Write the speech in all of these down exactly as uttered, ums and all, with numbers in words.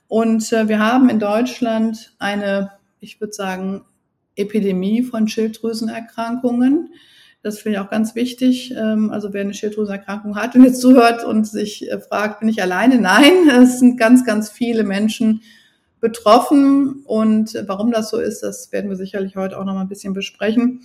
Und äh, wir haben in Deutschland eine, ich würde sagen, Epidemie von Schilddrüsenerkrankungen. Das finde ich auch ganz wichtig. Ähm, also wer eine Schilddrüsenerkrankung hat und jetzt zuhört und sich äh, fragt, bin ich alleine? Nein, es sind ganz, ganz viele Menschen betroffen. Und äh, warum das so ist, das werden wir sicherlich heute auch noch mal ein bisschen besprechen.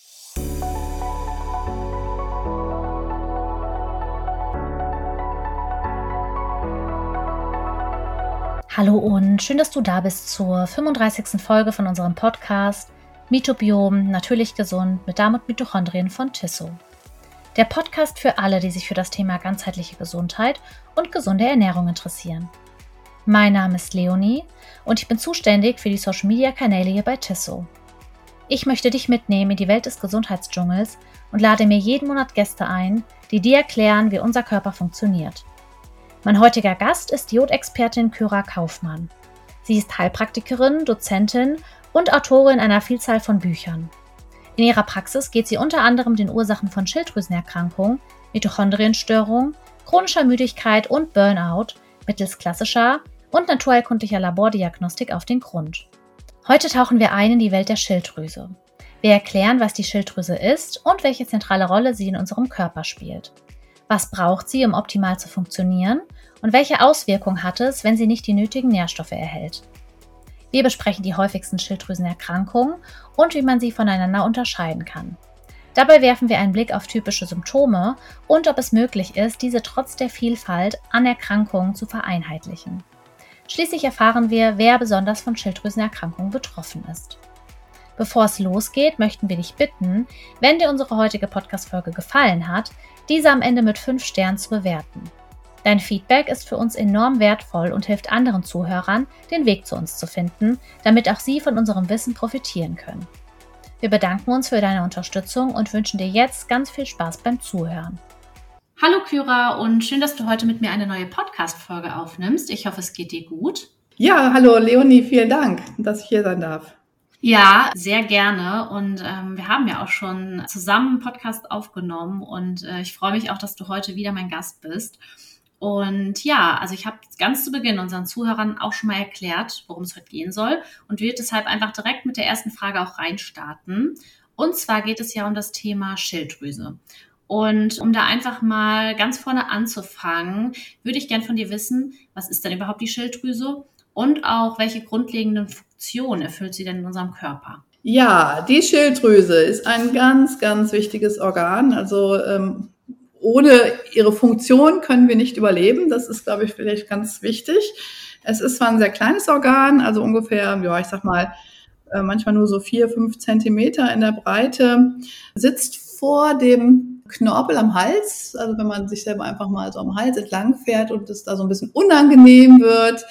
Hallo und schön, dass du da bist zur fünfunddreißigsten Folge von unserem Podcast Mitobiom, natürlich gesund mit Darm und Mitochondrien von Tisso. Der Podcast für alle, die sich für das Thema ganzheitliche Gesundheit und gesunde Ernährung interessieren. Mein Name ist Leonie und ich bin zuständig für die Social-Media-Kanäle hier bei Tisso. Ich möchte dich mitnehmen in die Welt des Gesundheitsdschungels und lade mir jeden Monat Gäste ein, die dir erklären, wie unser Körper funktioniert. Mein heutiger Gast ist Jodexpertin Kyra Kaufmann. Sie ist Heilpraktikerin, Dozentin und Autorin einer Vielzahl von Büchern. In ihrer Praxis geht sie unter anderem den Ursachen von Schilddrüsenerkrankungen, Mitochondrienstörungen, chronischer Müdigkeit und Burnout mittels klassischer und naturheilkundlicher Labordiagnostik auf den Grund. Heute tauchen wir ein in die Welt der Schilddrüse. Wir erklären, was die Schilddrüse ist und welche zentrale Rolle sie in unserem Körper spielt. Was braucht sie, um optimal zu funktionieren? Und welche Auswirkungen hat es, wenn sie nicht die nötigen Nährstoffe erhält? Wir besprechen die häufigsten Schilddrüsenerkrankungen und wie man sie voneinander unterscheiden kann. Dabei werfen wir einen Blick auf typische Symptome und ob es möglich ist, diese trotz der Vielfalt an Erkrankungen zu vereinheitlichen. Schließlich erfahren wir, wer besonders von Schilddrüsenerkrankungen betroffen ist. Bevor es losgeht, möchten wir dich bitten, wenn dir unsere heutige Podcast-Folge gefallen hat, diese am Ende mit fünf Sternen zu bewerten. Dein Feedback ist für uns enorm wertvoll und hilft anderen Zuhörern, den Weg zu uns zu finden, damit auch sie von unserem Wissen profitieren können. Wir bedanken uns für deine Unterstützung und wünschen dir jetzt ganz viel Spaß beim Zuhören. Hallo Kyra und schön, dass du heute mit mir eine neue Podcast-Folge aufnimmst. Ich hoffe, es geht dir gut. Ja, hallo Leonie, vielen Dank, dass ich hier sein darf. Ja, sehr gerne und ähm, wir haben ja auch schon zusammen einen Podcast aufgenommen und äh, ich freue mich auch, dass du heute wieder mein Gast bist. Und ja, also ich habe ganz zu Beginn unseren Zuhörern auch schon mal erklärt, worum es heute gehen soll und will deshalb einfach direkt mit der ersten Frage auch reinstarten. Und zwar geht es ja um das Thema Schilddrüse. Und um da einfach mal ganz vorne anzufangen, würde ich gern von dir wissen, was ist denn überhaupt die Schilddrüse und auch welche grundlegenden Funktionen erfüllt sie denn in unserem Körper? Ja, die Schilddrüse ist ein ganz, ganz wichtiges Organ. Also ähm, ohne ihre Funktion können wir nicht überleben. Das ist, glaube ich, vielleicht ganz wichtig. Es ist zwar ein sehr kleines Organ, also ungefähr, ja, ich sag mal, äh, manchmal nur so vier, fünf Zentimeter in der Breite, sitzt vor dem Knorpel am Hals. Also wenn man sich selber einfach mal so am Hals entlang fährt und es da so ein bisschen unangenehm wird,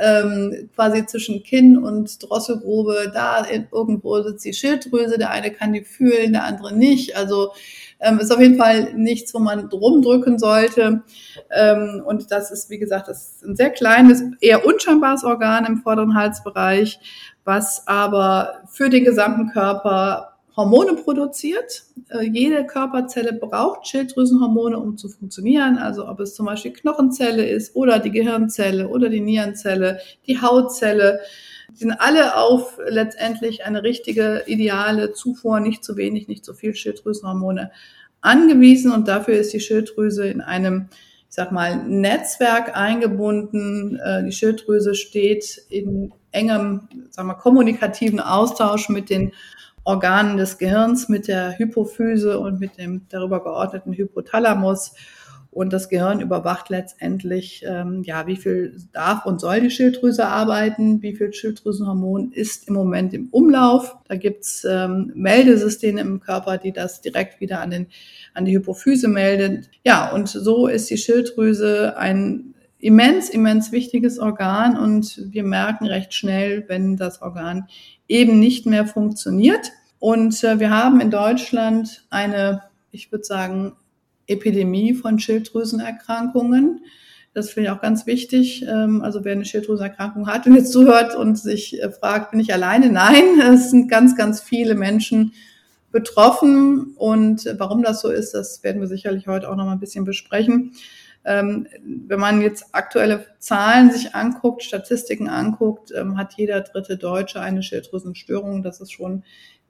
ähm, quasi zwischen Kinn und Drosselgrube, da irgendwo sitzt die Schilddrüse. Der eine kann die fühlen, der andere nicht. Also ähm, ist auf jeden Fall nichts, wo man rumdrücken sollte. Ähm, und das ist, wie gesagt, das ist ein sehr kleines, eher unscheinbares Organ im vorderen Halsbereich, was aber für den gesamten Körper Hormone produziert. Äh, jede Körperzelle braucht Schilddrüsenhormone, um zu funktionieren. Also ob es zum Beispiel Knochenzelle ist oder die Gehirnzelle oder die Nierenzelle, die Hautzelle. Die sind alle auf letztendlich eine richtige, ideale Zufuhr, nicht zu wenig, nicht zu viel Schilddrüsenhormone angewiesen. Und dafür ist die Schilddrüse in einem, ich sag mal, Netzwerk eingebunden. Äh, die Schilddrüse steht in engem, sagen wir, kommunikativen Austausch mit den Organen des Gehirns, mit der Hypophyse und mit dem darüber geordneten Hypothalamus. Und das Gehirn überwacht letztendlich, ähm, ja, wie viel darf und soll die Schilddrüse arbeiten, wie viel Schilddrüsenhormon ist im Moment im Umlauf. Da gibt's ähm, Meldesysteme im Körper, die das direkt wieder an den an die Hypophyse melden. Ja, und so ist die Schilddrüse ein immens, immens wichtiges Organ und wir merken recht schnell, wenn das Organ eben nicht mehr funktioniert. Und äh, wir haben in Deutschland eine, ich würde sagen, Epidemie von Schilddrüsenerkrankungen. Das finde ich auch ganz wichtig. Ähm, also wer eine Schilddrüsenerkrankung hat und jetzt zuhört und sich äh, fragt, bin ich alleine? Nein, es sind ganz, ganz viele Menschen betroffen. Und äh, warum das so ist, das werden wir sicherlich heute auch noch mal ein bisschen besprechen. Ähm, wenn man jetzt aktuelle Zahlen sich anguckt, Statistiken anguckt, ähm, hat jeder dritte Deutsche eine Schilddrüsenstörung. Das ist schon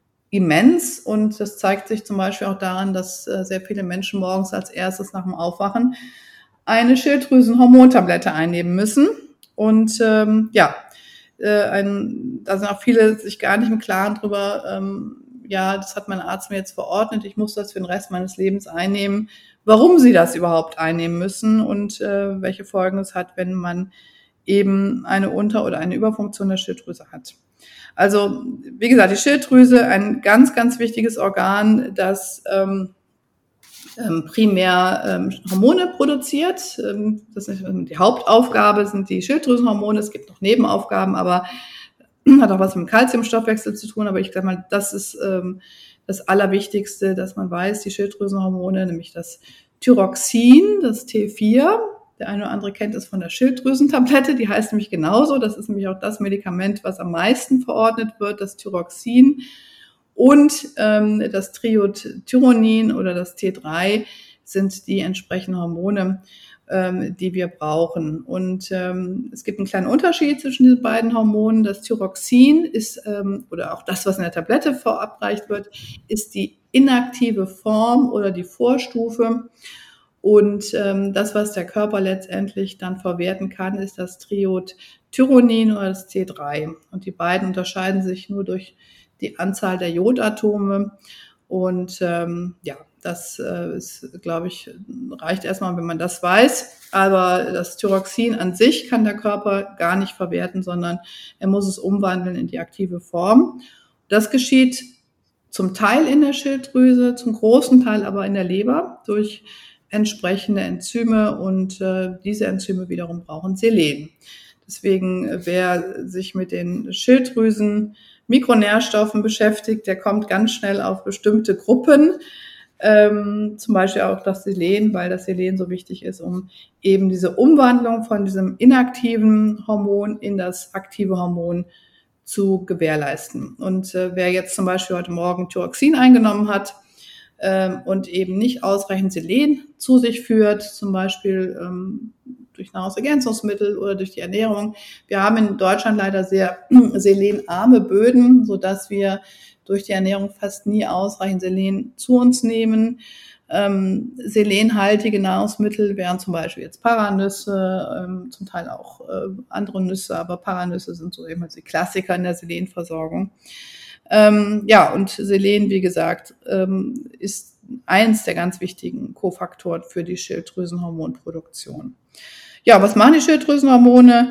immens und das zeigt sich zum Beispiel auch daran, dass äh, sehr viele Menschen morgens als erstes nach dem Aufwachen eine Schilddrüsenhormontablette einnehmen müssen. Und ähm, ja, äh, ein, da sind auch viele sich gar nicht im Klaren drüber, ähm, ja, das hat mein Arzt mir jetzt verordnet, ich muss das für den Rest meines Lebens einnehmen, warum sie das überhaupt einnehmen müssen und äh, welche Folgen es hat, wenn man eben eine Unter- oder eine Überfunktion der Schilddrüse hat. Also, wie gesagt, die Schilddrüse, ein ganz, ganz wichtiges Organ, das ähm, ähm, primär ähm, Hormone produziert. Ähm, das ist die Hauptaufgabe, sind die Schilddrüsenhormone. Es gibt noch Nebenaufgaben, aber hat auch was mit dem Kalziumstoffwechsel zu tun. Aber ich sage mal, das ist ähm, das Allerwichtigste, dass man weiß, die Schilddrüsenhormone, nämlich das Thyroxin, das T vier, der eine oder andere kennt es von der Schilddrüsentablette, die heißt nämlich genauso. Das ist nämlich auch das Medikament, was am meisten verordnet wird, das Thyroxin. Und ähm, das Triiodthyronin oder das T drei sind die entsprechenden Hormone, ähm, die wir brauchen. Und ähm, es gibt einen kleinen Unterschied zwischen diesen beiden Hormonen. Das Thyroxin ist, ähm, oder auch das, was in der Tablette verabreicht wird, ist die inaktive Form oder die Vorstufe. Und ähm, das, was der Körper letztendlich dann verwerten kann, ist das Triiodthyronin oder das T drei. Und die beiden unterscheiden sich nur durch die Anzahl der Jodatome. Und ähm, ja, das äh, ist, glaube ich, reicht erstmal, wenn man das weiß. Aber das Thyroxin an sich kann der Körper gar nicht verwerten, sondern er muss es umwandeln in die aktive Form. Das geschieht zum Teil in der Schilddrüse, zum großen Teil aber in der Leber durch entsprechende Enzyme und äh, diese Enzyme wiederum brauchen Selen. Deswegen, wer sich mit den Schilddrüsen Mikronährstoffen beschäftigt, der kommt ganz schnell auf bestimmte Gruppen, ähm, zum Beispiel auch das Selen, weil das Selen so wichtig ist, um eben diese Umwandlung von diesem inaktiven Hormon in das aktive Hormon zu gewährleisten. Und äh, wer jetzt zum Beispiel heute Morgen Thyroxin eingenommen hat ähm, und eben nicht ausreichend Selen zu sich führt, zum Beispiel ähm, durch Nahrungsergänzungsmittel oder durch die Ernährung. Wir haben in Deutschland leider sehr selenarme Böden, sodass wir durch die Ernährung fast nie ausreichend Selen zu uns nehmen. Ähm, selenhaltige Nahrungsmittel wären zum Beispiel jetzt Paranüsse, ähm, zum Teil auch äh, andere Nüsse, aber Paranüsse sind so eben die Klassiker in der Selenversorgung. Ähm, ja, und Selen, wie gesagt, ähm, ist eins der ganz wichtigen Kofaktoren für die Schilddrüsenhormonproduktion. Ja, was machen die Schilddrüsenhormone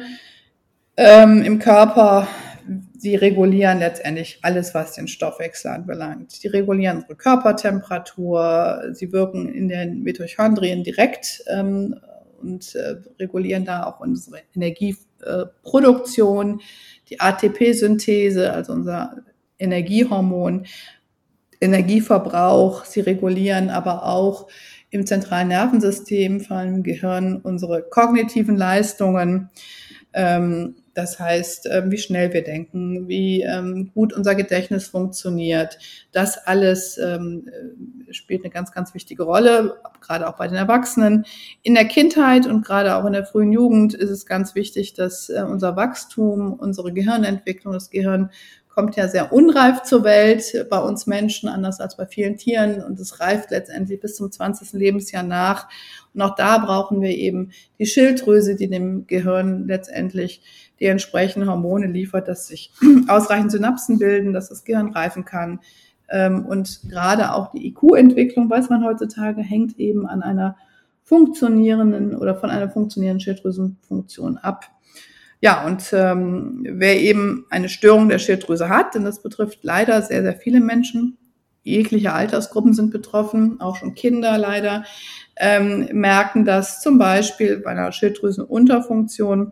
ähm, im Körper? Sie regulieren letztendlich alles, was den Stoffwechsel anbelangt. Die regulieren unsere Körpertemperatur, sie wirken in den Mitochondrien direkt ähm, und äh, regulieren da auch unsere Energieproduktion, die A T P-Synthese, also unser Energiehormon, Energieverbrauch. Sie regulieren aber auch im zentralen Nervensystem, vor allem im Gehirn, unsere kognitiven Leistungen. Ähm, das heißt, äh, wie schnell wir denken, wie ähm, gut unser Gedächtnis funktioniert. Das alles ähm, spielt eine ganz, ganz wichtige Rolle, gerade auch bei den Erwachsenen. In der Kindheit und gerade auch in der frühen Jugend ist es ganz wichtig, dass äh, unser Wachstum, unsere Gehirnentwicklung, das Gehirn kommt ja sehr unreif zur Welt bei uns Menschen, anders als bei vielen Tieren. Und es reift letztendlich bis zum zwanzigsten Lebensjahr nach. Und auch da brauchen wir eben die Schilddrüse, die dem Gehirn letztendlich die entsprechenden Hormone liefert, dass sich ausreichend Synapsen bilden, dass das Gehirn reifen kann. Und gerade auch die I Q-Entwicklung, weiß man heutzutage, hängt eben an einer funktionierenden oder von einer funktionierenden Schilddrüsenfunktion ab. Ja, und ähm, wer eben eine Störung der Schilddrüse hat, denn das betrifft leider sehr, sehr viele Menschen, jegliche Altersgruppen sind betroffen, auch schon Kinder leider, ähm, merken, dass zum Beispiel bei einer Schilddrüsenunterfunktion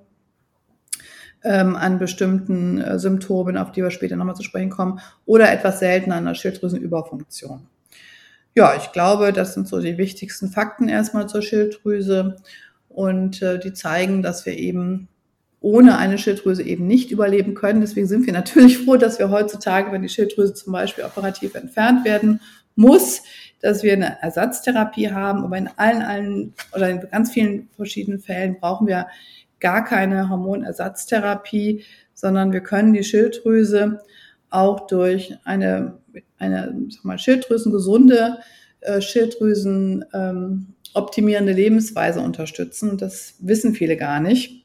ähm, an bestimmten äh, Symptomen, auf die wir später nochmal zu sprechen kommen, oder etwas seltener an einer Schilddrüsenüberfunktion. Ja, ich glaube, das sind so die wichtigsten Fakten erstmal zur Schilddrüse und äh, die zeigen, dass wir eben ohne eine Schilddrüse eben nicht überleben können. Deswegen sind wir natürlich froh, dass wir heutzutage, wenn die Schilddrüse zum Beispiel operativ entfernt werden muss, dass wir eine Ersatztherapie haben. Aber in allen, allen oder in ganz vielen verschiedenen Fällen brauchen wir gar keine Hormonersatztherapie, sondern wir können die Schilddrüse auch durch eine, eine sag mal, schilddrüsengesunde, äh, Schilddrüsen ähm, optimierende Lebensweise unterstützen. Und das wissen viele gar nicht.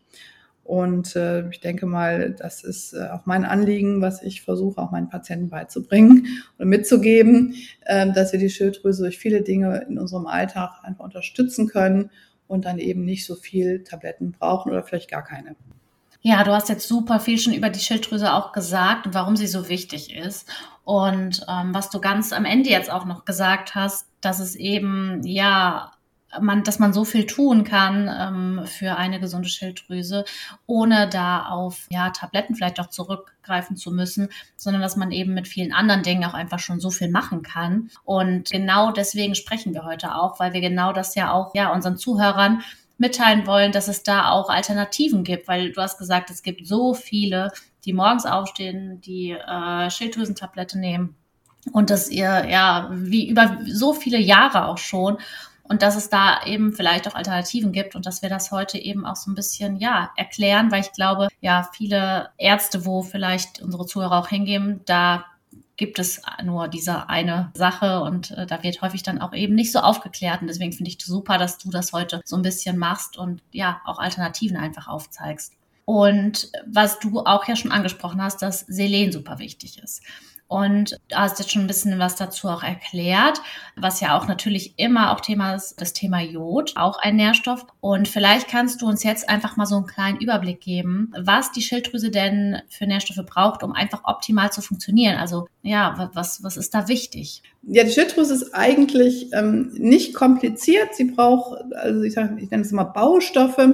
Und äh, ich denke mal, das ist äh, auch mein Anliegen, was ich versuche, auch meinen Patienten beizubringen und mitzugeben, äh, dass wir die Schilddrüse durch viele Dinge in unserem Alltag einfach unterstützen können und dann eben nicht so viel Tabletten brauchen oder vielleicht gar keine. Ja, du hast jetzt super viel schon über die Schilddrüse auch gesagt und warum sie so wichtig ist. Und ähm, was du ganz am Ende jetzt auch noch gesagt hast, dass es eben, ja, man, dass man so viel tun kann ähm, für eine gesunde Schilddrüse, ohne da auf ja, Tabletten vielleicht auch zurückgreifen zu müssen, sondern dass man eben mit vielen anderen Dingen auch einfach schon so viel machen kann. Und genau deswegen sprechen wir heute auch, weil wir genau das ja auch ja unseren Zuhörern mitteilen wollen, dass es da auch Alternativen gibt, weil du hast gesagt, es gibt so viele, die morgens aufstehen, die äh, Schilddrüsentablette nehmen und das ihr ja wie über so viele Jahre auch schon. Und dass es da eben vielleicht auch Alternativen gibt und dass wir das heute eben auch so ein bisschen, ja, erklären, weil ich glaube, ja, viele Ärzte, wo vielleicht unsere Zuhörer auch hingehen, da gibt es nur diese eine Sache und äh, da wird häufig dann auch eben nicht so aufgeklärt. Und deswegen finde ich super, dass du das heute so ein bisschen machst und ja, auch Alternativen einfach aufzeigst. Und was du auch ja schon angesprochen hast, dass Selen super wichtig ist. Und du hast jetzt schon ein bisschen was dazu auch erklärt, was ja auch natürlich immer auch Thema ist, das Thema Jod, auch ein Nährstoff. Und vielleicht kannst du uns jetzt einfach mal so einen kleinen Überblick geben, was die Schilddrüse denn für Nährstoffe braucht, um einfach optimal zu funktionieren. Also ja, was, was ist da wichtig? Ja, die Schilddrüse ist eigentlich ähm, nicht kompliziert. Sie braucht, also ich sage, ich nenne es immer Baustoffe.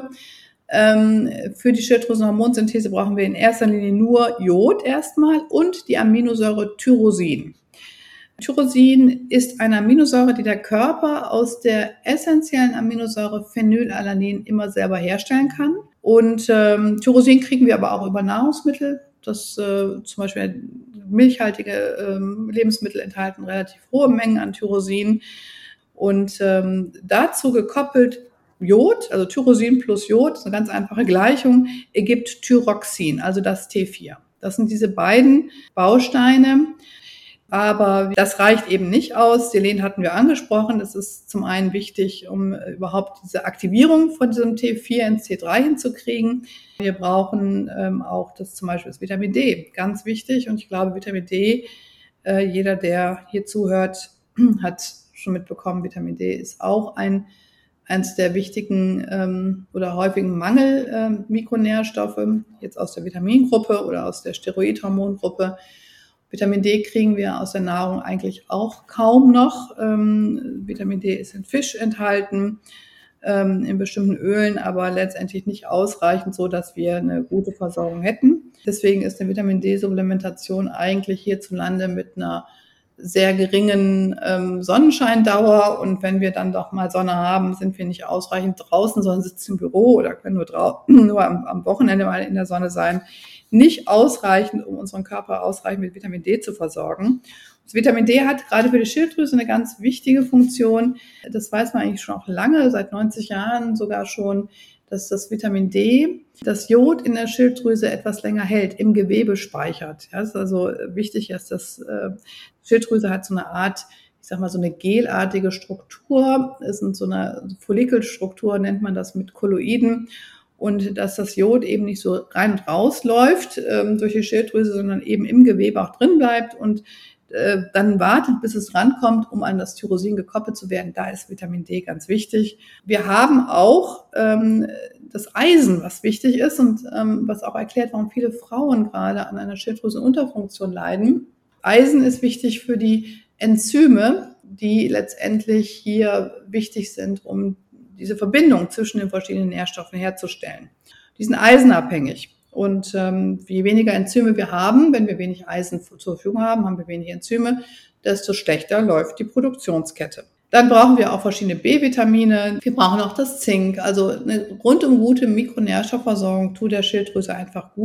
Ähm, für die Schilddrüsenhormonsynthese brauchen wir in erster Linie nur Jod erstmal und die Aminosäure Tyrosin. Tyrosin ist eine Aminosäure, die der Körper aus der essentiellen Aminosäure Phenylalanin immer selber herstellen kann. Und ähm, Tyrosin kriegen wir aber auch über Nahrungsmittel. Das äh, zum Beispiel milchhaltige ähm, Lebensmittel enthalten relativ hohe Mengen an Tyrosin. Und ähm, dazu gekoppelt Jod, also Tyrosin plus Jod, ist eine ganz einfache Gleichung, ergibt Thyroxin, also das T vier. Das sind diese beiden Bausteine, aber das reicht eben nicht aus. Selen hatten wir angesprochen, das ist zum einen wichtig, um überhaupt diese Aktivierung von diesem T vier ins T drei hinzukriegen. Wir brauchen ähm, auch das zum Beispiel das Vitamin D, ganz wichtig, und ich glaube Vitamin D, äh, jeder, der hier zuhört, hat schon mitbekommen, Vitamin D ist auch ein eins der wichtigen ähm, oder häufigen Mangel-Mikronährstoffe, ähm, jetzt aus der Vitamingruppe oder aus der Steroidhormongruppe. Vitamin D kriegen wir aus der Nahrung eigentlich auch kaum noch. Ähm, Vitamin D ist in Fisch enthalten, ähm, in bestimmten Ölen, aber letztendlich nicht ausreichend, so dass wir eine gute Versorgung hätten. Deswegen ist eine Vitamin D-Supplementation eigentlich hierzulande mit einer sehr geringen ähm, Sonnenscheindauer, und wenn wir dann doch mal Sonne haben, sind wir nicht ausreichend draußen, sondern sitzen im Büro oder können nur, drau- nur am, am Wochenende mal in der Sonne sein. Nicht ausreichend, um unseren Körper ausreichend mit Vitamin D zu versorgen. Das Vitamin D hat gerade für die Schilddrüse eine ganz wichtige Funktion. Das weiß man eigentlich schon auch lange, seit neunzig Jahren sogar schon, dass das Vitamin D das Jod in der Schilddrüse etwas länger hält, im Gewebe speichert. Ja, das ist also wichtig, dass das äh, Schilddrüse hat so eine Art, ich sag mal, so eine gelartige Struktur. Es sind so eine Follikelstruktur, nennt man das, mit Kolloiden. Und dass das Jod eben nicht so rein und raus läuft ähm, durch die Schilddrüse, sondern eben im Gewebe auch drin bleibt und äh, dann wartet, bis es rankommt, um an das Tyrosin gekoppelt zu werden. Da ist Vitamin D ganz wichtig. Wir haben auch ähm, das Eisen, was wichtig ist und ähm, was auch erklärt, warum viele Frauen gerade an einer Schilddrüsenunterfunktion leiden. Eisen ist wichtig für die Enzyme, die letztendlich hier wichtig sind, um diese Verbindung zwischen den verschiedenen Nährstoffen herzustellen. Die sind eisenabhängig. Und ähm, je weniger Enzyme wir haben, wenn wir wenig Eisen zur Verfügung haben, haben wir wenig Enzyme, desto schlechter läuft die Produktionskette. Dann brauchen wir auch verschiedene B-Vitamine. Wir brauchen auch das Zink. Also eine rundum gute Mikronährstoffversorgung tut der Schilddrüse einfach gut.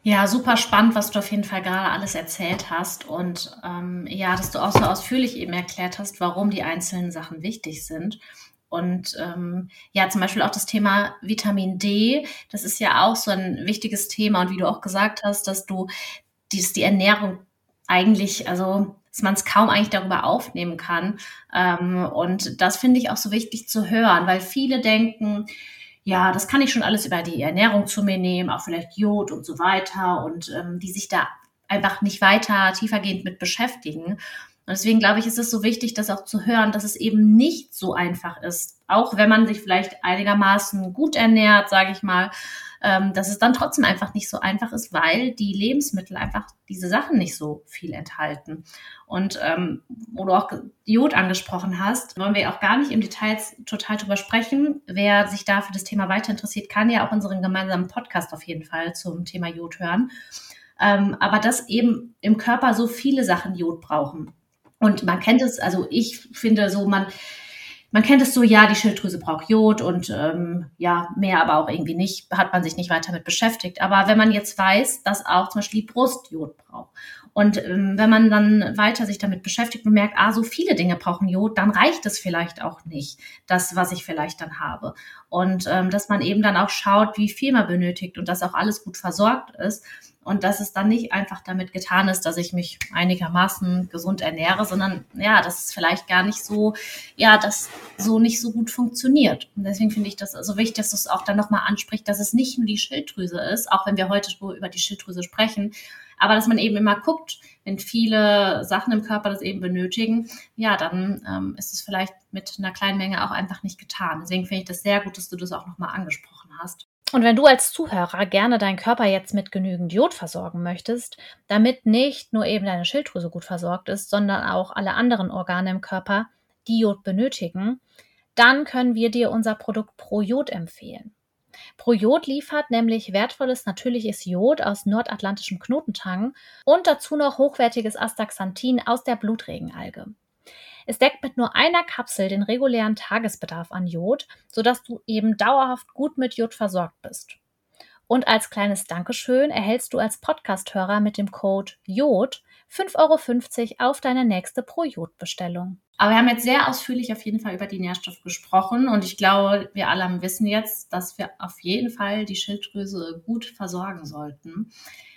Ja, super spannend, was du auf jeden Fall gerade alles erzählt hast und ähm, ja, dass du auch so ausführlich eben erklärt hast, warum die einzelnen Sachen wichtig sind. Und ähm, ja, zum Beispiel auch das Thema Vitamin D, das ist ja auch so ein wichtiges Thema. Und wie du auch gesagt hast, dass du dies, die Ernährung eigentlich, also dass man es kaum eigentlich darüber aufnehmen kann. Ähm, und das finde ich auch so wichtig zu hören, weil viele denken, ja, das kann ich schon alles über die Ernährung zu mir nehmen, auch vielleicht Jod und so weiter und ähm, die sich da einfach nicht weiter tiefergehend mit beschäftigen. Und deswegen glaube ich, ist es so wichtig, das auch zu hören, dass es eben nicht so einfach ist, auch wenn man sich vielleicht einigermaßen gut ernährt, sage ich mal, ähm, dass es dann trotzdem einfach nicht so einfach ist, weil die Lebensmittel einfach diese Sachen nicht so viel enthalten. Und ähm, wo du auch Jod angesprochen hast, wollen wir auch gar nicht im Detail total drüber sprechen. Wer sich da für das Thema weiter interessiert, kann ja auch unseren gemeinsamen Podcast auf jeden Fall zum Thema Jod hören. Ähm, aber dass eben im Körper so viele Sachen Jod brauchen. Und man kennt es, also ich finde so, man Man kennt es so, ja, die Schilddrüse braucht Jod und ähm, ja, mehr aber auch irgendwie nicht, hat man sich nicht weiter mit beschäftigt. Aber wenn man jetzt weiß, dass auch zum Beispiel die Brust Jod braucht und ähm, wenn man dann weiter sich damit beschäftigt und merkt, ah, so viele Dinge brauchen Jod, dann reicht es vielleicht auch nicht, das, was ich vielleicht dann habe. Und ähm, dass man eben dann auch schaut, wie viel man benötigt und dass auch alles gut versorgt ist. Und dass es dann nicht einfach damit getan ist, dass ich mich einigermaßen gesund ernähre, sondern ja, dass es vielleicht gar nicht so, ja, das so nicht so gut funktioniert. Und deswegen finde ich das so wichtig, dass du es auch dann nochmal ansprichst, dass es nicht nur die Schilddrüse ist, auch wenn wir heute nur über die Schilddrüse sprechen, aber dass man eben immer guckt, wenn viele Sachen im Körper das eben benötigen, ja, dann ähm, ist es vielleicht mit einer kleinen Menge auch einfach nicht getan. Deswegen finde ich das sehr gut, dass du das auch nochmal angesprochen hast. Und wenn du als Zuhörer gerne deinen Körper jetzt mit genügend Jod versorgen möchtest, damit nicht nur eben deine Schilddrüse gut versorgt ist, sondern auch alle anderen Organe im Körper, die Jod benötigen, dann können wir dir unser Produkt ProJod empfehlen. ProJod liefert nämlich wertvolles natürliches Jod aus nordatlantischem Knotentang und dazu noch hochwertiges Astaxanthin aus der Blutregenalge. Es deckt mit nur einer Kapsel den regulären Tagesbedarf an Jod, sodass du eben dauerhaft gut mit Jod versorgt bist. Und als kleines Dankeschön erhältst du als Podcast-Hörer mit dem Code JOD fünf Euro fünfzig auf deine nächste ProJod-Bestellung. Aber wir haben jetzt sehr ausführlich auf jeden Fall über die Nährstoffe gesprochen und ich glaube, wir alle wissen jetzt, dass wir auf jeden Fall die Schilddrüse gut versorgen sollten.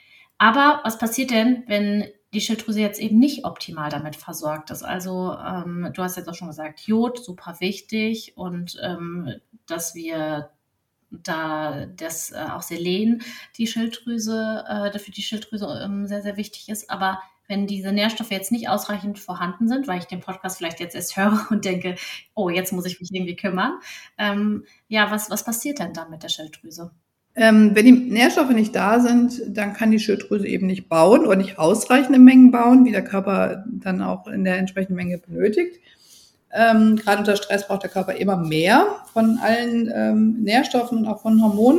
Aber was passiert denn, wenn die Schilddrüse jetzt eben nicht optimal damit versorgt ist? Also ähm, du hast jetzt auch schon gesagt, Jod, super wichtig und ähm, dass wir da das äh, auch Selen, die Schilddrüse, äh, für die Schilddrüse ähm, sehr, sehr wichtig ist. Aber wenn diese Nährstoffe jetzt nicht ausreichend vorhanden sind, weil ich den Podcast vielleicht jetzt erst höre und denke, oh, jetzt muss ich mich irgendwie kümmern, ähm, ja, was, was passiert denn dann mit der Schilddrüse? Ähm, wenn die Nährstoffe nicht da sind, dann kann die Schilddrüse eben nicht bauen oder nicht ausreichende Mengen bauen, wie der Körper dann auch in der entsprechenden Menge benötigt. Ähm, gerade unter Stress braucht der Körper immer mehr von allen ähm, Nährstoffen und auch von Hormonen.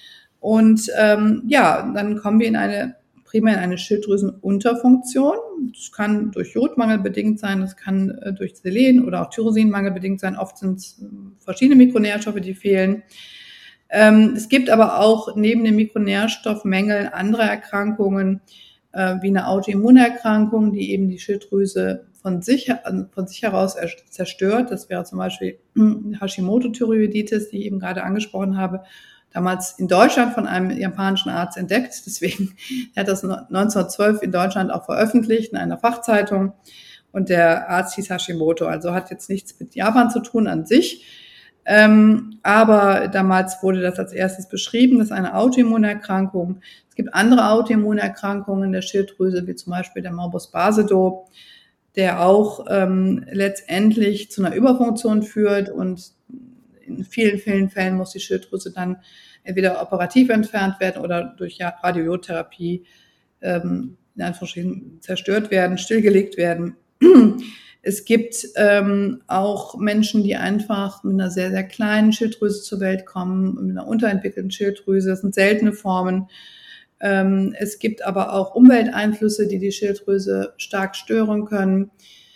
Und ähm, ja, dann kommen wir in eine primär in eine Schilddrüsenunterfunktion. Das kann durch Jodmangel bedingt sein, das kann äh, durch Selen oder auch Tyrosinmangel bedingt sein. Oft sind es äh, verschiedene Mikronährstoffe, die fehlen. Ähm, es gibt aber auch neben den Mikronährstoffmängeln andere Erkrankungen, äh, wie eine Autoimmunerkrankung, die eben die Schilddrüse von sich, von sich heraus zerstört. Das wäre zum Beispiel Hashimoto-Thyreoiditis, die ich eben gerade angesprochen habe, damals in Deutschland von einem japanischen Arzt entdeckt. Deswegen er hat das neunzehnhundertzwölf in Deutschland auch veröffentlicht in einer Fachzeitung. Und der Arzt hieß Hashimoto, also hat jetzt nichts mit Japan zu tun an sich. Ähm, aber damals wurde das als erstes beschrieben, das ist eine Autoimmunerkrankung. Es gibt andere Autoimmunerkrankungen der Schilddrüse, wie zum Beispiel der Morbus Basedow, der auch ähm, letztendlich zu einer Überfunktion führt und in vielen, vielen Fällen muss die Schilddrüse dann entweder operativ entfernt werden oder durch Radiotherapie ähm, in Anführungsstrichen zerstört werden, stillgelegt werden. Es gibt ähm, auch Menschen, die einfach mit einer sehr, sehr kleinen Schilddrüse zur Welt kommen, mit einer unterentwickelten Schilddrüse. Das sind seltene Formen. Ähm, es gibt aber auch Umwelteinflüsse, die die Schilddrüse stark stören können.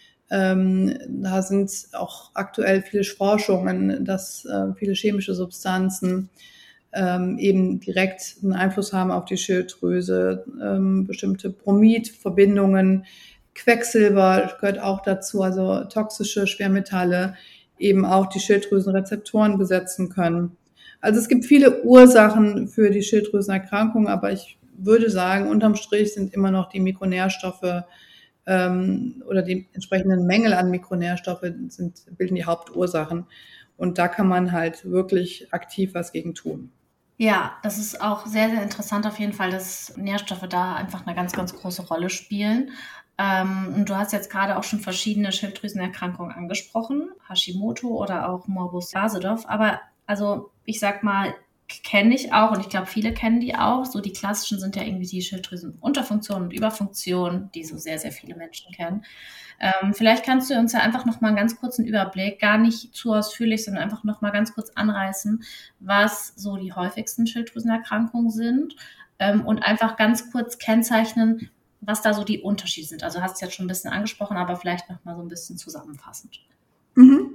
Ähm, da sind auch aktuell viele Forschungen, dass äh, viele chemische Substanzen ähm, eben direkt einen Einfluss haben auf die Schilddrüse, ähm, bestimmte Bromidverbindungen, Quecksilber gehört auch dazu, also toxische Schwermetalle, eben auch die Schilddrüsenrezeptoren besetzen können. Also es gibt viele Ursachen für die Schilddrüsenerkrankung, aber ich würde sagen, unterm Strich sind immer noch die Mikronährstoffe ähm, oder die entsprechenden Mängel an Mikronährstoffe sind, bilden die Hauptursachen. Und da kann man halt wirklich aktiv was gegen tun. Ja, das ist auch sehr, sehr interessant auf jeden Fall, dass Nährstoffe da einfach eine ganz, ganz große Rolle spielen. Ähm, und du hast jetzt gerade auch schon verschiedene Schilddrüsenerkrankungen angesprochen, Hashimoto oder auch Morbus Basedorf. Aber also ich sag mal, kenne ich auch und ich glaube, viele kennen die auch. So die klassischen sind ja irgendwie die Schilddrüsenunterfunktion und Überfunktion, die so sehr, sehr viele Menschen kennen. Ähm, vielleicht kannst du uns ja einfach noch mal einen ganz kurzen Überblick, gar nicht zu ausführlich, sondern einfach noch mal ganz kurz anreißen, was so die häufigsten Schilddrüsenerkrankungen sind ähm, und einfach ganz kurz kennzeichnen, was da so die Unterschiede sind. Also hast du jetzt schon ein bisschen angesprochen, aber vielleicht noch mal so ein bisschen zusammenfassend. Mhm.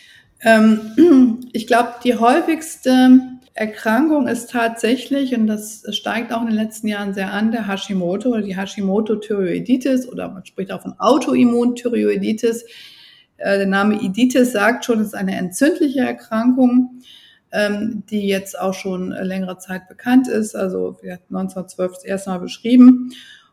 Ähm, ich glaube, die häufigste Erkrankung ist tatsächlich, und das steigt auch in den letzten Jahren sehr an, der Hashimoto oder die Hashimoto-Thyreoiditis oder man spricht auch von Autoimmun-Thyreoiditis. Äh, der Name Iditis sagt schon, es ist eine entzündliche Erkrankung, ähm, die jetzt auch schon längere Zeit bekannt ist. Also wir hatten neunzehnhundertzwölf das erste Mal beschrieben.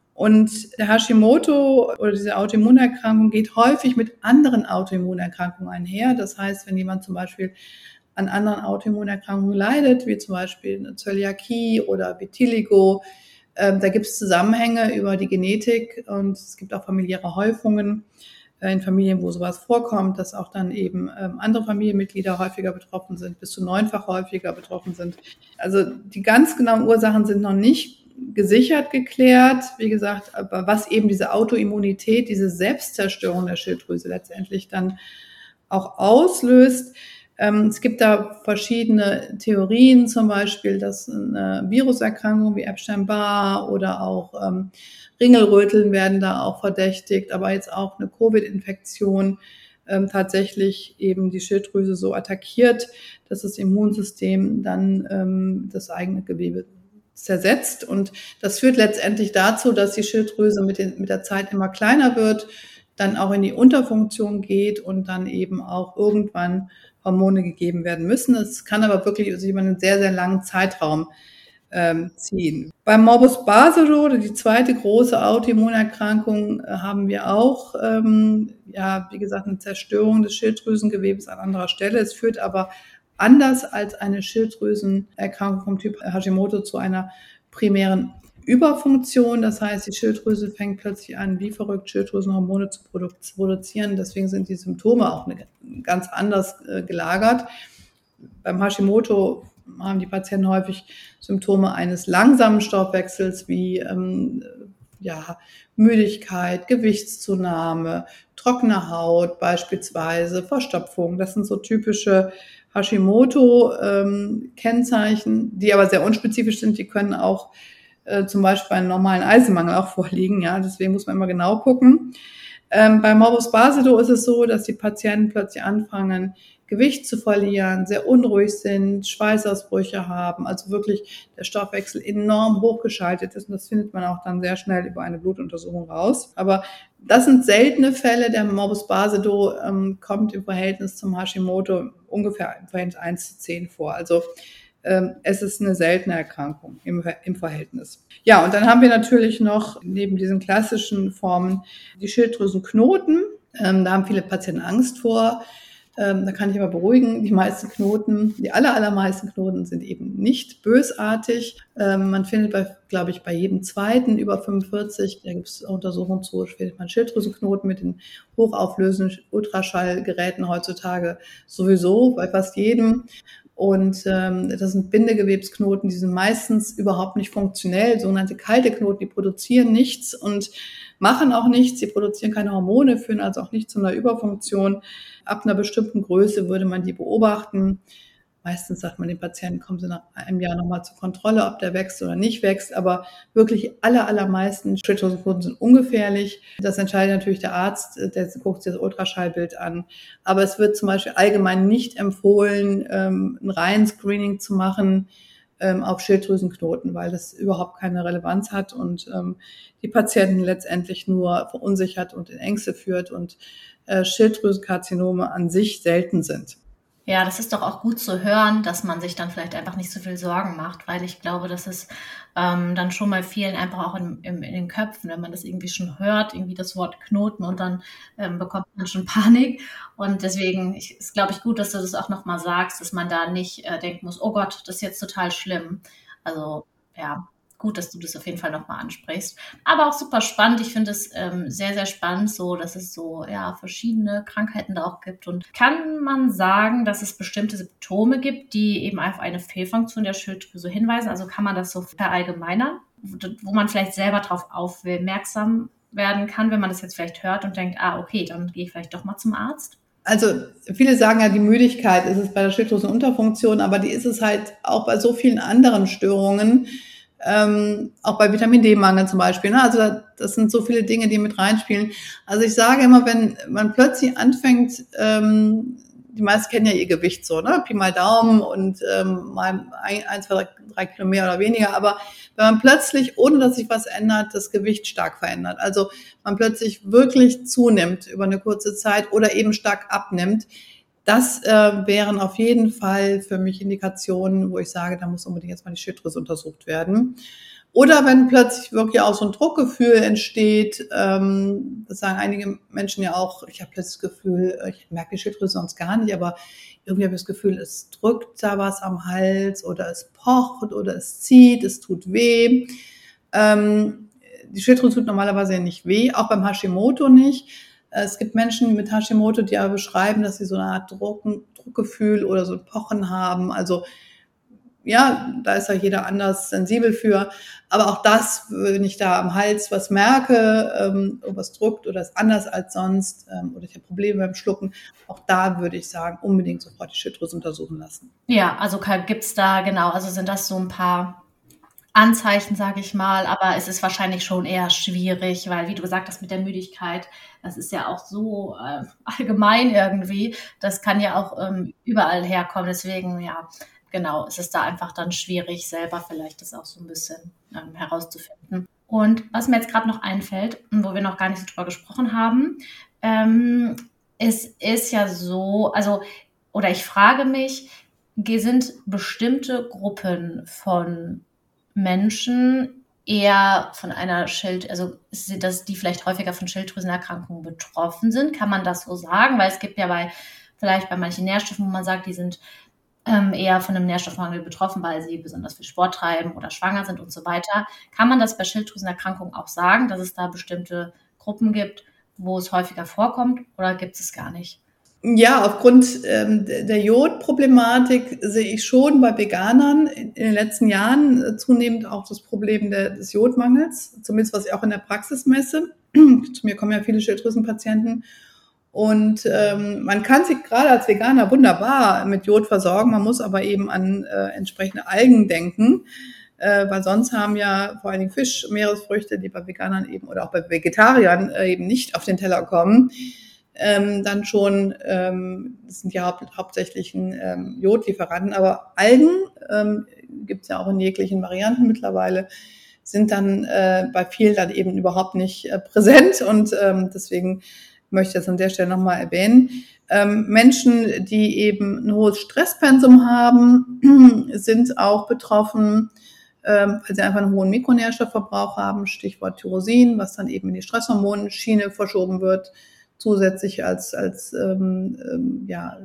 Und der Hashimoto oder diese Autoimmunerkrankung geht häufig mit anderen Autoimmunerkrankungen einher. Das heißt, wenn jemand zum Beispiel an anderen Autoimmunerkrankungen leidet, wie zum Beispiel eine Zöliakie oder Vitiligo, ähm, da gibt es Zusammenhänge über die Genetik und es gibt auch familiäre Häufungen äh, in Familien, wo sowas vorkommt, dass auch dann eben ähm, andere Familienmitglieder häufiger betroffen sind, bis zu neunfach häufiger betroffen sind. Also die ganz genauen Ursachen sind noch nicht gesichert, geklärt, wie gesagt, aber was eben diese Autoimmunität, diese Selbstzerstörung der Schilddrüse letztendlich dann auch auslöst. Ähm, es gibt da verschiedene Theorien, zum Beispiel, dass eine Viruserkrankung wie Epstein-Barr oder auch ähm, Ringelröteln werden da auch verdächtigt, aber jetzt auch eine Covid-Infektion ähm, tatsächlich eben die Schilddrüse so attackiert, dass das Immunsystem dann ähm, das eigene Gewebe zersetzt. Und das führt letztendlich dazu, dass die Schilddrüse mit, den, mit der Zeit immer kleiner wird, dann auch in die Unterfunktion geht und dann eben auch irgendwann Hormone gegeben werden müssen. Es kann aber wirklich also über einen sehr, sehr langen Zeitraum ähm, ziehen. Beim Morbus Basedorf, die zweite große Autoimmunerkrankung, äh, haben wir auch, ähm, ja, wie gesagt, eine Zerstörung des Schilddrüsengewebes an anderer Stelle. Es führt aber anders als eine Schilddrüsenerkrankung vom Typ Hashimoto zu einer primären Überfunktion. Das heißt, die Schilddrüse fängt plötzlich an, wie verrückt Schilddrüsenhormone zu produzieren. Deswegen sind die Symptome auch ganz anders gelagert. Beim Hashimoto haben die Patienten häufig Symptome eines langsamen Stoffwechsels wie ähm, ja, Müdigkeit, Gewichtszunahme, trockene Haut beispielsweise, Verstopfung. Das sind so typische Hashimoto-Kennzeichen, ähm, die aber sehr unspezifisch sind. Die können auch äh, zum Beispiel einen normalen Eisenmangel auch vorliegen. Ja, deswegen muss man immer genau gucken. Ähm, bei Morbus Basedorf ist es so, dass die Patienten plötzlich anfangen, Gewicht zu verlieren, sehr unruhig sind, Schweißausbrüche haben, also wirklich der Stoffwechsel enorm hochgeschaltet ist und das findet man auch dann sehr schnell über eine Blutuntersuchung raus. Aber das sind seltene Fälle, der Morbus Basedorf ähm, kommt im Verhältnis zum Hashimoto ungefähr im Verhältnis eins zu zehn vor. Also ähm, es ist eine seltene Erkrankung im, im Verhältnis. Ja, und dann haben wir natürlich noch neben diesen klassischen Formen die Schilddrüsenknoten. Ähm, da haben viele Patienten Angst vor. Ähm, da kann ich aber beruhigen, die meisten Knoten, die aller, allermeisten Knoten sind eben nicht bösartig. Ähm, man findet, bei, glaube ich, bei jedem zweiten über fünfundvierzig, da gibt es Untersuchungen zu, findet man Schilddrüsenknoten mit den hochauflösenden Ultraschallgeräten heutzutage sowieso bei fast jedem. Und ähm, das sind Bindegewebsknoten, die sind meistens überhaupt nicht funktionell, sogenannte kalte Knoten, die produzieren nichts und machen auch nichts, sie produzieren keine Hormone, führen also auch nicht zu einer Überfunktion. Ab einer bestimmten Größe würde man die beobachten. Meistens sagt man den Patienten, kommen sie nach einem Jahr nochmal zur Kontrolle, ob der wächst oder nicht wächst. Aber wirklich aller, allermeisten Schilddrüsenknoten sind ungefährlich. Das entscheidet natürlich der Arzt, der guckt sich das Ultraschallbild an. Aber es wird zum Beispiel allgemein nicht empfohlen, ein Reihenscreening zu machen, ähm, auf Schilddrüsenknoten, weil das überhaupt keine Relevanz hat und ähm, die Patienten letztendlich nur verunsichert und in Ängste führt und äh, Schilddrüsenkarzinome an sich selten sind. Ja, das ist doch auch gut zu hören, dass man sich dann vielleicht einfach nicht so viel Sorgen macht, weil ich glaube, das ist ähm, dann schon mal vielen einfach auch in, in, in den Köpfen, wenn man das irgendwie schon hört, irgendwie das Wort Knoten und dann ähm, bekommt man schon Panik. Und deswegen ich, ist, glaube ich, gut, dass du das auch nochmal sagst, dass man da nicht äh, denken muss, oh Gott, das ist jetzt total schlimm. Also ja, gut, dass du das auf jeden Fall nochmal ansprichst. Aber auch super spannend. Ich finde es ähm, sehr, sehr spannend, so, dass es so ja verschiedene Krankheiten da auch gibt. Und kann man sagen, dass es bestimmte Symptome gibt, die eben auf eine Fehlfunktion der Schilddrüse hinweisen? Also kann man das so verallgemeinern, wo man vielleicht selber darauf aufmerksam werden kann, wenn man das jetzt vielleicht hört und denkt, ah, okay, dann gehe ich vielleicht doch mal zum Arzt? Also viele sagen ja, die Müdigkeit ist es bei der Schilddrüsenunterfunktion, aber die ist es halt auch bei so vielen anderen Störungen, ähm, auch bei Vitamin-D-Mangel zum Beispiel. Ne? Also da, das sind so viele Dinge, die mit reinspielen. Also ich sage immer, wenn man plötzlich anfängt, ähm, die meisten kennen ja ihr Gewicht so, ne, Pi mal Daumen und ähm, mal ein, ein, zwei, drei Kilo mehr oder weniger. Aber wenn man plötzlich, ohne dass sich was ändert, das Gewicht stark verändert, also man plötzlich wirklich zunimmt über eine kurze Zeit oder eben stark abnimmt, das äh, wären auf jeden Fall für mich Indikationen, wo ich sage, da muss unbedingt jetzt mal die Schilddrüse untersucht werden. Oder wenn plötzlich wirklich auch so ein Druckgefühl entsteht, ähm, das sagen einige Menschen ja auch, ich habe plötzlich das Gefühl, ich merke die Schilddrüse sonst gar nicht, aber irgendwie habe ich das Gefühl, es drückt da was am Hals oder es pocht oder es zieht, es tut weh. Ähm, die Schilddrüse tut normalerweise ja nicht weh, auch beim Hashimoto nicht. Es gibt Menschen mit Hashimoto, die aber beschreiben, dass sie so eine Art Druck, Druckgefühl oder so ein Pochen haben. Also ja, da ist ja jeder anders sensibel für. Aber auch das, wenn ich da am Hals was merke, ähm, was drückt oder ist anders als sonst ähm, oder ich habe Probleme beim Schlucken, auch da würde ich sagen, unbedingt sofort die Schilddrüse untersuchen lassen. Ja, also gibt's da, genau, also sind das so ein paar Anzeichen, sage ich mal, aber es ist wahrscheinlich schon eher schwierig, weil, wie du gesagt hast, mit der Müdigkeit, das ist ja auch so äh, allgemein irgendwie, das kann ja auch ähm, überall herkommen, deswegen, ja, genau, es ist da einfach dann schwierig, selber vielleicht das auch so ein bisschen ähm, herauszufinden. Und was mir jetzt gerade noch einfällt, wo wir noch gar nicht so drüber gesprochen haben, ähm, es ist ja so, also, oder ich frage mich, sind bestimmte Gruppen von Menschen eher von einer Schild, also sind das, die vielleicht häufiger von Schilddrüsenerkrankungen betroffen sind, kann man das so sagen? Weil es gibt ja bei, vielleicht bei manchen Nährstoffen, wo man sagt, die sind ähm, eher von einem Nährstoffmangel betroffen, weil sie besonders viel Sport treiben oder schwanger sind und so weiter. Kann man das bei Schilddrüsenerkrankungen auch sagen, dass es da bestimmte Gruppen gibt, wo es häufiger vorkommt, oder gibt es gar nicht? Ja, aufgrund ähm, der Jodproblematik sehe ich schon bei Veganern in den letzten Jahren äh, zunehmend auch das Problem der, des Jodmangels, zumindest was ich auch in der Praxis messe. Zu mir kommen ja viele Schilddrüsenpatienten und ähm, man kann sich gerade als Veganer wunderbar mit Jod versorgen, man muss aber eben an äh, entsprechende Algen denken, äh, weil sonst haben ja vor allen Dingen Fisch, Meeresfrüchte, die bei Veganern eben oder auch bei Vegetariern äh, eben nicht auf den Teller kommen, Ähm, dann schon, ähm, das sind ja haupt, hauptsächlich ähm, Jodlieferanten, aber Algen ähm, gibt es ja auch in jeglichen Varianten mittlerweile, sind dann äh, bei vielen dann eben überhaupt nicht äh, präsent und ähm, deswegen möchte ich das an der Stelle nochmal erwähnen. Ähm, Menschen, die eben ein hohes Stresspensum haben, sind auch betroffen, ähm, weil sie einfach einen hohen Mikronährstoffverbrauch haben, Stichwort Tyrosin, was dann eben in die Stresshormonschiene verschoben wird, zusätzlich als als ähm, ähm, ja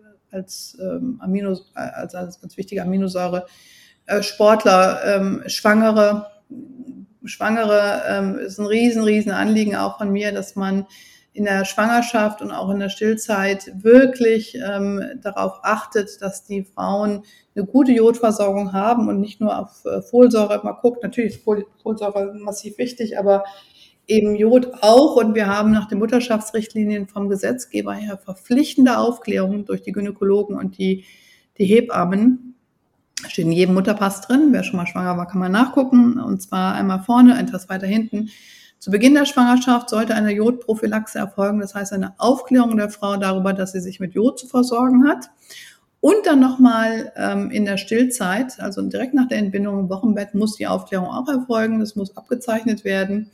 als ähm, Amino als, als ganz wichtige Aminosäure. Äh, Sportler, ähm, Schwangere, Schwangere ähm, ist ein riesen riesen Anliegen auch von mir, dass man in der Schwangerschaft und auch in der Stillzeit wirklich ähm, darauf achtet, dass die Frauen eine gute Jodversorgung haben und nicht nur auf äh, Folsäure mal guckt. Natürlich ist Fol- Folsäure massiv wichtig, aber eben Jod auch, und wir haben nach den Mutterschaftsrichtlinien vom Gesetzgeber her verpflichtende Aufklärung durch die Gynäkologen und die, die Hebammen. Steht in jedem Mutterpass drin, wer schon mal schwanger war, kann mal nachgucken, und zwar einmal vorne, etwas weiter hinten. Zu Beginn der Schwangerschaft sollte eine Jodprophylaxe erfolgen, das heißt eine Aufklärung der Frau darüber, dass sie sich mit Jod zu versorgen hat. Und dann nochmal ähm, in der Stillzeit, also direkt nach der Entbindung im Wochenbett, muss die Aufklärung auch erfolgen. Das muss abgezeichnet werden.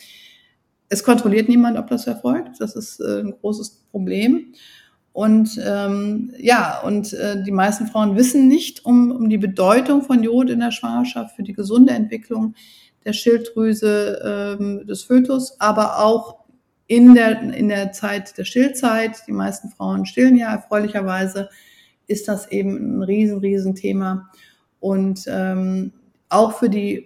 Es kontrolliert niemand, ob das erfolgt. Das ist äh, ein großes Problem. Und ähm, ja, und äh, die meisten Frauen wissen nicht um, um die Bedeutung von Jod in der Schwangerschaft für die gesunde Entwicklung der Schilddrüse ähm, des Fötus, aber auch in der, in der Zeit der Stillzeit. Die meisten Frauen stillen ja erfreulicherweise, ist das eben ein riesen, riesen Thema. Und ähm, auch für die,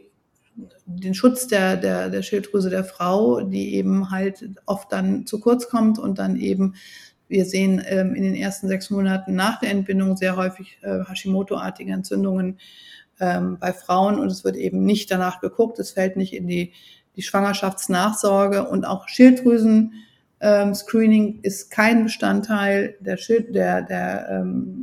den Schutz der, der, der Schilddrüse der Frau, die eben halt oft dann zu kurz kommt und dann eben, wir sehen ähm, in den ersten sechs Monaten nach der Entbindung sehr häufig äh, Hashimoto-artige Entzündungen ähm, bei Frauen und es wird eben nicht danach geguckt, es fällt nicht in die, die Schwangerschaftsnachsorge und auch Schilddrüsen Ähm, Screening ist kein Bestandteil der, Schild, der, der ähm,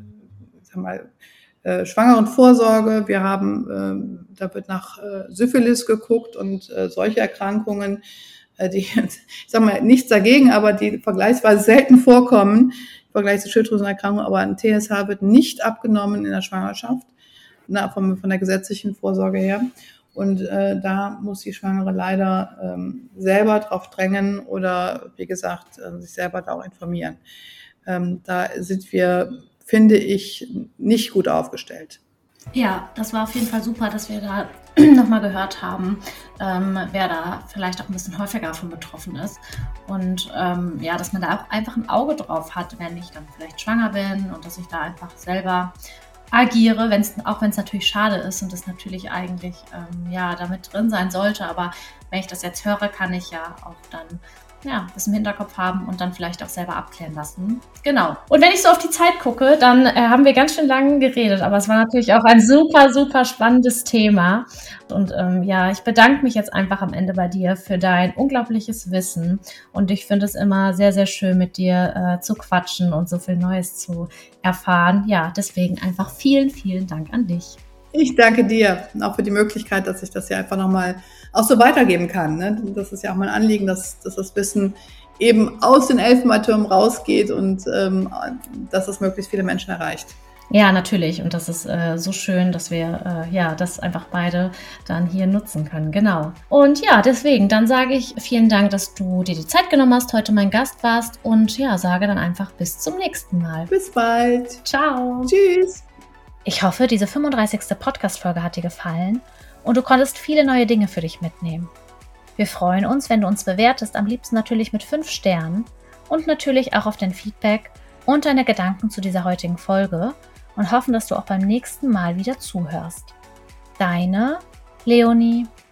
äh, sag mal, äh, Schwangerenvorsorge. Wir haben, ähm, da wird nach äh, Syphilis geguckt und äh, solche Erkrankungen, äh, die, ich sag mal, nichts dagegen, aber die vergleichsweise selten vorkommen, im Vergleich zu Schilddrüsenerkrankungen, aber ein T S H wird nicht abgenommen in der Schwangerschaft, na, von, von der gesetzlichen Vorsorge her. Und äh, da muss die Schwangere leider ähm, selber drauf drängen oder, wie gesagt, äh, sich selber da auch informieren. Ähm, da sind wir, finde ich, nicht gut aufgestellt. Ja, das war auf jeden Fall super, dass wir da nochmal gehört haben, ähm, wer da vielleicht auch ein bisschen häufiger davon betroffen ist. Und ähm, ja, dass man da auch einfach ein Auge drauf hat, wenn ich dann vielleicht schwanger bin und dass ich da einfach selber agiere, wenn's, auch wenn es natürlich schade ist und es natürlich eigentlich ähm, ja damit drin sein sollte, aber wenn ich das jetzt höre, kann ich ja auch dann ja, das im Hinterkopf haben und dann vielleicht auch selber abklären lassen. Genau. Und wenn ich so auf die Zeit gucke, dann äh, haben wir ganz schön lange geredet, aber es war natürlich auch ein super, super spannendes Thema. Und ähm, ja, ich bedanke mich jetzt einfach am Ende bei dir für dein unglaubliches Wissen und ich finde es immer sehr, sehr schön, mit dir äh, zu quatschen und so viel Neues zu erfahren. Ja, deswegen einfach vielen, vielen Dank an dich. Ich danke dir auch für die Möglichkeit, dass ich das ja einfach nochmal auch so weitergeben kann. Ne? Das ist ja auch mein Anliegen, dass, dass das Wissen eben aus den Elfenbeintürmen rausgeht und ähm, dass es möglichst viele Menschen erreicht. Ja, natürlich. Und das ist äh, so schön, dass wir äh, ja das einfach beide dann hier nutzen können. Genau. Und ja, deswegen, dann sage ich vielen Dank, dass du dir die Zeit genommen hast, heute mein Gast warst und ja, sage dann einfach bis zum nächsten Mal. Bis bald. Ciao. Tschüss. Ich hoffe, diese fünfunddreißigste Podcast-Folge hat dir gefallen und du konntest viele neue Dinge für dich mitnehmen. Wir freuen uns, wenn du uns bewertest, am liebsten natürlich mit fünf Sternen und natürlich auch auf dein Feedback und deine Gedanken zu dieser heutigen Folge und hoffen, dass du auch beim nächsten Mal wieder zuhörst. Deine Leonie.